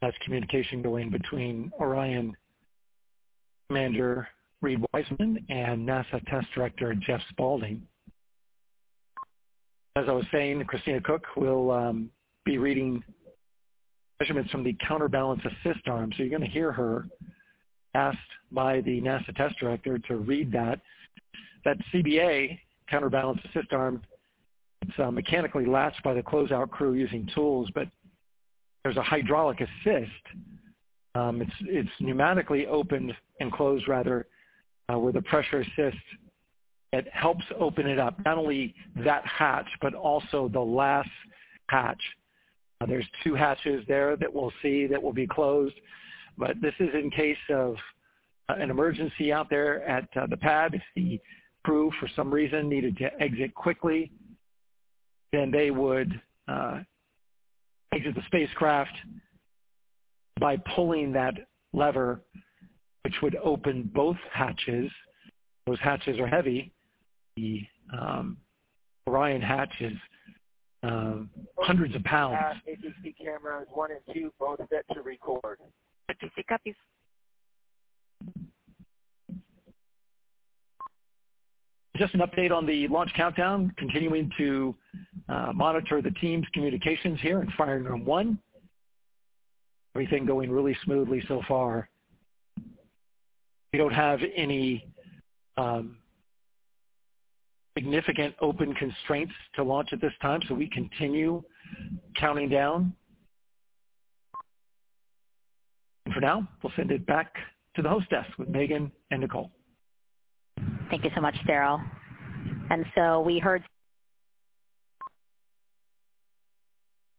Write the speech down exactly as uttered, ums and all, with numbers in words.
That's communication going between Orion Commander Reed Wiseman and NASA Test Director Jeff Spaulding. As I was saying, Christina Cook will um, be reading measurements from the counterbalance assist arm. So you're going to hear her asked by the NASA Test Director to read that. That C B A, counterbalance assist arm, it's uh, mechanically latched by the closeout crew using tools, but there's a hydraulic assist. Um, it's, it's pneumatically opened and closed, rather, uh, with a pressure assist. It helps open it up, not only that hatch, but also the last hatch. Uh, there's two hatches there that we'll see that will be closed, but this is in case of uh, an emergency out there at uh, the pad. If the crew, for some reason, needed to exit quickly, then they would uh, exit the spacecraft by pulling that lever, which would open both hatches. Those hatches are heavy. The um, Orion hatch is uh, hundreds of pounds. Uh, A T C cameras one and two, both set to record. A T C copies. Just an update on the launch countdown, continuing to uh, monitor the team's communications here in firing room one. Everything going really smoothly so far. We don't have any um, significant open constraints to launch at this time, so we continue counting down. And for now, we'll send it back to the host desk with Megan and Nicole. Thank you so much, Daryl. And so we heard